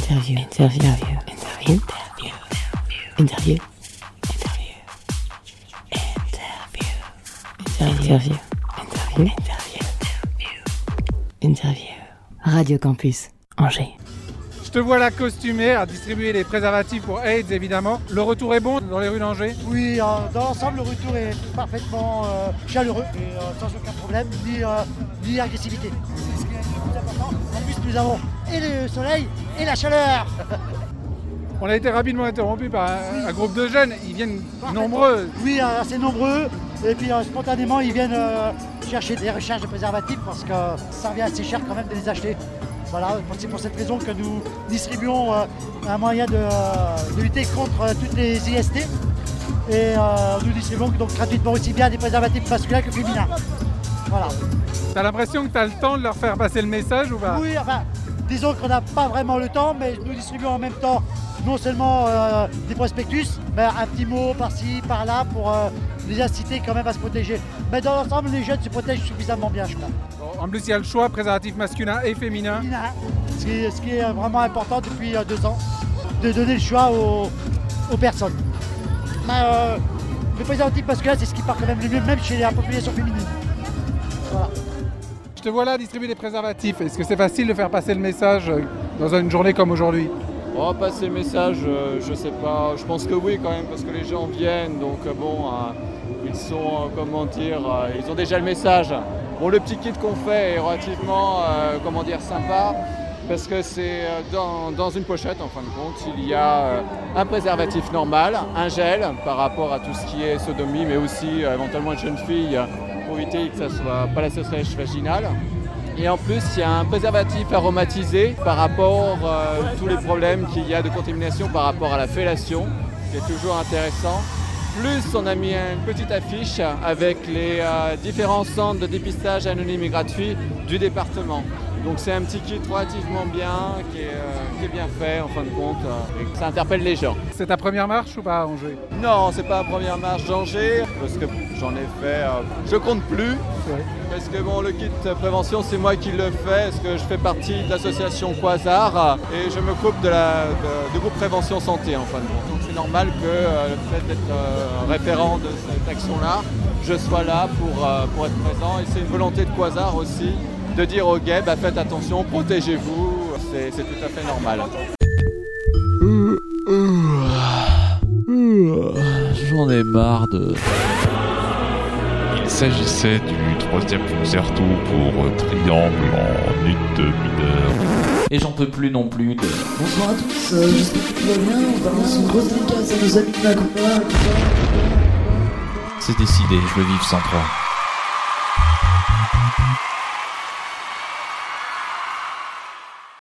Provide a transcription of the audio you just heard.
Interview. Radio Campus Angers. Je te vois là costumé à distribuer les préservatifs pour AIDS évidemment. Le retour est bon dans les rues d'Angers? Oui, dans l'ensemble le retour est parfaitement chaleureux et sans aucun problème, ni agressivité. C'est ce qui est le plus important. En plus nous avons et le soleil et la chaleur. On a été rapidement interrompu par un groupe de jeunes, ils viennent nombreux. Oui, assez nombreux. Et puis spontanément ils viennent chercher des recherches de préservatifs parce que ça revient assez cher quand même de les acheter. Voilà, c'est pour cette raison que nous distribuons un moyen de lutter contre toutes les IST. Et nous distribuons donc gratuitement aussi bien des préservatifs masculins que féminins. Voilà. T'as l'impression que t'as le temps de leur faire passer le message ou pas? Oui, enfin, disons qu'on n'a pas vraiment le temps, mais nous distribuons en même temps non seulement des prospectus, mais un petit mot par-ci, par-là pour les inciter quand même à se protéger. Mais dans l'ensemble, les jeunes se protègent suffisamment bien, je crois. En plus, il y a le choix préservatif masculin et féminin. Ce qui est vraiment important depuis 2 ans, de donner le choix aux personnes. Le préservatif masculin, c'est ce qui part quand même le mieux, même chez la population féminine. Voilà. Je te vois là distribuer des préservatifs. Est-ce que c'est facile de faire passer le message dans une journée comme aujourd'hui? Oh, passer le message, je sais pas. Je pense que oui quand même, parce que les gens viennent, donc ils sont, ils ont déjà le message. Bon, le petit kit qu'on fait est relativement, sympa, parce que c'est dans une pochette, en fin de compte, il y a un préservatif normal, un gel par rapport à tout ce qui est sodomie, mais aussi éventuellement une jeune fille pour éviter que ça soit pas la sécheresse vaginale. Et en plus, il y a un préservatif aromatisé par rapport à tous les problèmes qu'il y a de contamination par rapport à la fellation, qui est toujours intéressant. Plus, on a mis une petite affiche avec les différents centres de dépistage anonyme et gratuit du département. Donc c'est un petit kit relativement bien, qui est bien fait en fin de compte, et ça interpelle les gens. C'est ta première marche ou pas à Angers? Non, c'est pas la première marche d'Angers, parce que j'en ai fait, je compte plus. Ouais. Parce que bon, le kit prévention, c'est moi qui le fais, parce que je fais partie de l'association Quasar et je m'occupe du groupe prévention santé en fin de compte. Donc c'est normal que le fait d'être référent de cette action-là, je sois là pour être présent. Et c'est une volonté de Quasar aussi de dire aux gays, faites attention, protégez-vous, c'est tout à fait normal. J'en ai marre de... Il s'agissait du 3e concerto pour triangle en ut mineur. Et j'en peux plus non plus de... Bonsoir à tous, j'espère que tout va bien, on balance une grosse dédicace à nos amis de la Copa. C'est décidé, je veux vivre sans toi.